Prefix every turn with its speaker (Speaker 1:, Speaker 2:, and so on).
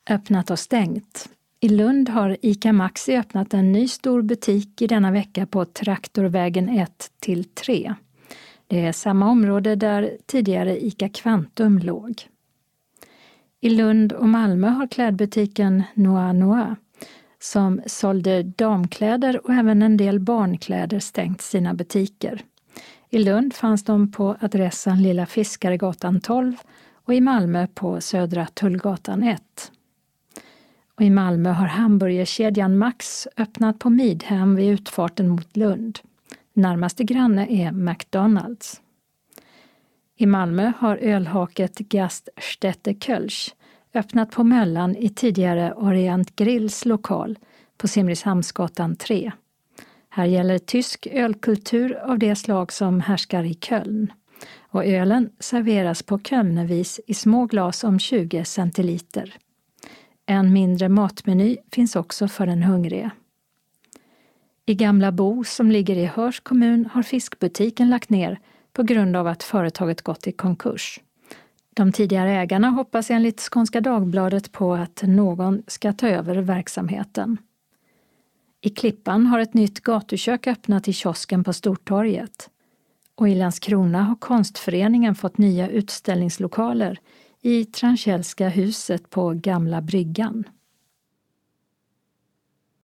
Speaker 1: Öppnat och stängt. I Lund har ICA Maxi öppnat en ny stor butik i denna vecka på Traktorvägen 1-3. Det är samma område där tidigare ICA Kvantum låg. I Lund och Malmö har klädbutiken Noa, som sålde damkläder och även en del barnkläder, stängt sina butiker. I Lund fanns de på adressen Lilla Fiskaregatan 12 och i Malmö på Södra Tullgatan 1. Och i Malmö har hamburgerkedjan Max öppnat på Midhem vid utfarten mot Lund. Närmaste granne är McDonalds. I Malmö har ölhaket Gaststätte Kölsch öppnat på Möllan i tidigare Orient Grills lokal på Simrishamnsgatan 3. Här gäller tysk ölkultur av det slag som härskar i Köln. Och ölen serveras på Kölnevis i små glas om 20 centiliter. En mindre matmeny finns också för den hungrige. I Gamla Bo som ligger i Hörs kommun har fiskbutiken lagt ner på grund av att företaget gått i konkurs. De tidigare ägarna hoppas enligt Skånska Dagbladet på att någon ska ta över verksamheten. I Klippan har ett nytt gatukök öppnat i kiosken på Stortorget. Och i Landskrona har konstföreningen fått nya utställningslokaler i Transkälska huset på Gamla bryggan.